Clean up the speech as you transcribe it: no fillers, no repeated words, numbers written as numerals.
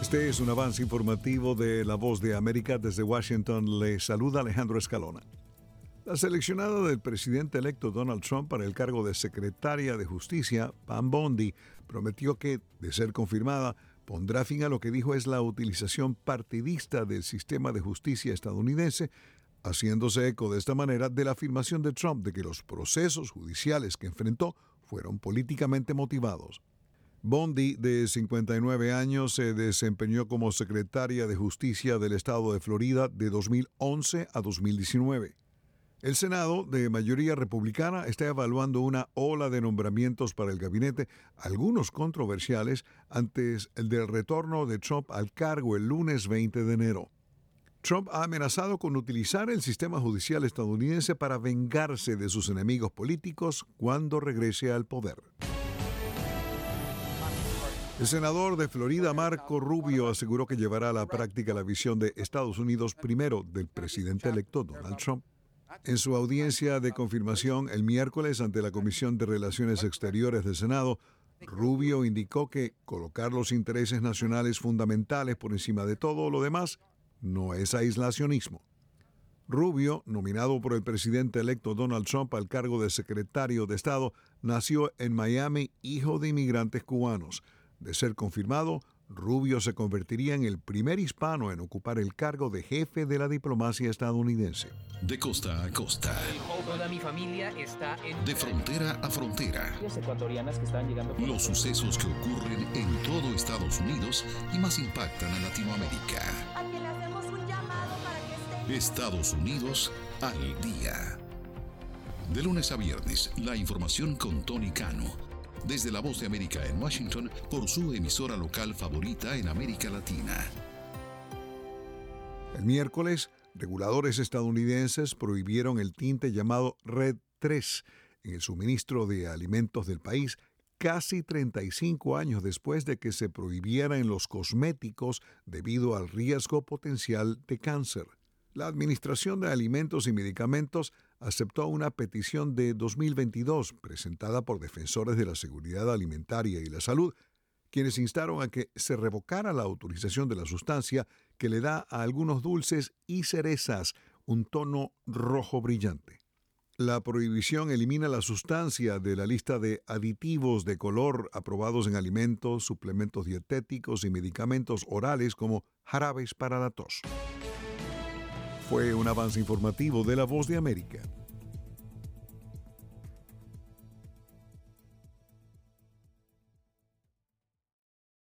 Este es un avance informativo de La Voz de América. Desde Washington le saluda Alejandro Escalona. La seleccionada del presidente electo Donald Trump para el cargo de secretaria de Justicia, Pam Bondi, prometió que, de ser confirmada, pondrá fin a lo que dijo es la utilización partidista del sistema de justicia estadounidense, haciéndose eco de esta manera de la afirmación de Trump de que los procesos judiciales que enfrentó fueron políticamente motivados. Bondi, de 59 años, se desempeñó como secretaria de Justicia del estado de Florida de 2011 a 2019. El Senado, de mayoría republicana, está evaluando una ola de nombramientos para el gabinete, algunos controversiales, antes del retorno de Trump al cargo el lunes 20 de enero. Trump ha amenazado con utilizar el sistema judicial estadounidense para vengarse de sus enemigos políticos cuando regrese al poder. El senador de Florida, Marco Rubio, aseguró que llevará a la práctica la visión de Estados Unidos primero del presidente electo Donald Trump. En su audiencia de confirmación el miércoles ante la Comisión de Relaciones Exteriores del Senado, Rubio indicó que colocar los intereses nacionales fundamentales por encima de todo lo demás no es aislacionismo. Rubio, nominado por el presidente electo Donald Trump al cargo de secretario de Estado, nació en Miami, hijo de inmigrantes cubanos. De ser confirmado, Rubio se convertiría en el primer hispano en ocupar el cargo de jefe de la diplomacia estadounidense. De costa a costa. Toda mi familia está en... De frontera a frontera. Ecuatorianas que están llegando... Los sucesos que ocurren en todo Estados Unidos y más impactan a Latinoamérica. A quien le hacemos un llamado para que esté... Estados Unidos al día. De lunes a viernes, la información con Tony Cano. Desde La Voz de América en Washington, por su emisora local favorita en América Latina. El miércoles, reguladores estadounidenses prohibieron el tinte llamado Red 3 en el suministro de alimentos del país, casi 35 años después de que se prohibiera en los cosméticos debido al riesgo potencial de cáncer. La Administración de Alimentos y Medicamentos aceptó una petición de 2022 presentada por defensores de la seguridad alimentaria y la salud, quienes instaron a que se revocara la autorización de la sustancia que le da a algunos dulces y cerezas un tono rojo brillante. La prohibición elimina la sustancia de la lista de aditivos de color aprobados en alimentos, suplementos dietéticos y medicamentos orales como jarabes para la tos. Fue un avance informativo de La Voz de América.